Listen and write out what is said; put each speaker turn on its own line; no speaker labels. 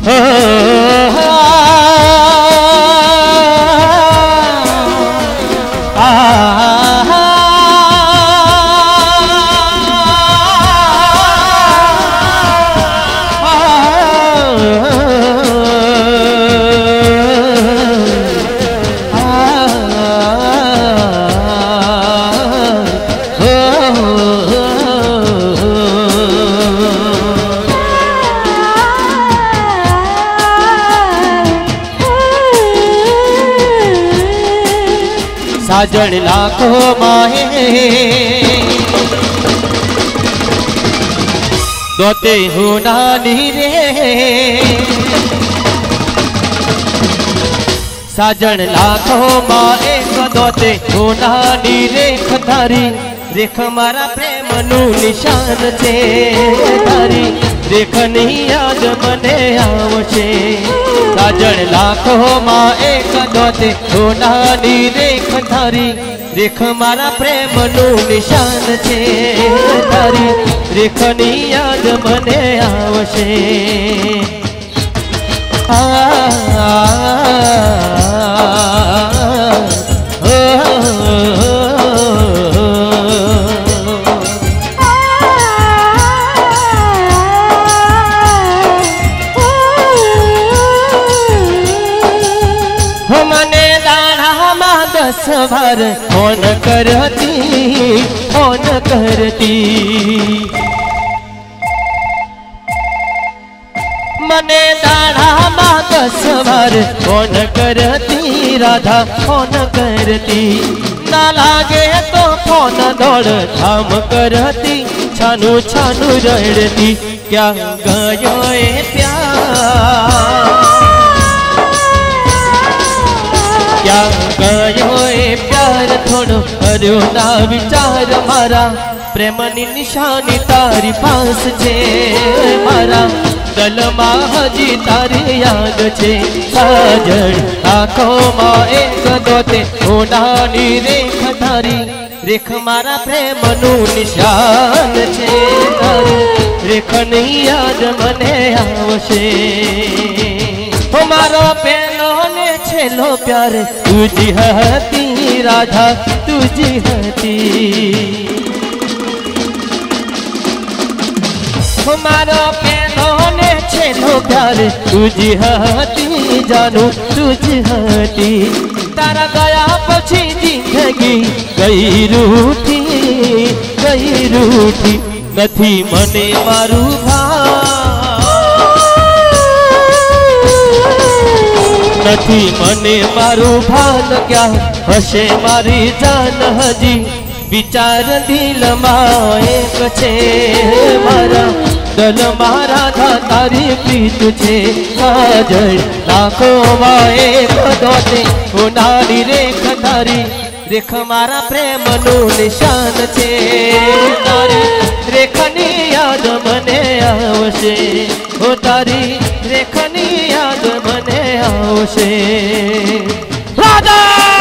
साजन लाखों माहे दोते हो नानी रे साजन लाखों माहे दोते हो नानी रेख थारी रेख मारा प्रेम नु निशान छे थारी रेख नहीं याद मने आवशे साजन लाखों मां एक दोते हो नानी रेख थारी रेख मारा प्रेम नु निशान छे थारी रेख नी याद मने आवशे सवार फोन करती मने दाढ़ा मात सवार फोन करती राधा फोन करती ना लागे तो फोन दौड़ थाम करती छानू छानू रड़ती क्या गयो ए प्यार क्या गयो ए प्यार थोड़ो कर्यो ना विचार मारा प्रेमनी निशानी तारी पास छे मारा दल में हजी तारी याद छे साजन आँखों में एक दोते होनानी रेख थारी रेख मारा प्रेम नु निशान छे तारी रेख नहीं याद मने आवशे ओ मारो पेलो ने छेलो प्यार तुझी हती राधा तुझी हती ओ मारो पेलो ने छेलो प्यार तुझी हती जानू तुझी हती तारा गया पछी जिंदगी गई रूठी नथी मने मारू नथी मने मारू भान क्या हशे मारी जान हजी विचार दिल में एक छे मारा दल मारा था तारी प्रीत छे साजन लाखों में एक दोते होनानी रेख थारी रेख मारा प्रेम नु निशान छे तारी रेखनी याद मने आवशे हो तारी रेखनी याद मने आवशे राधा।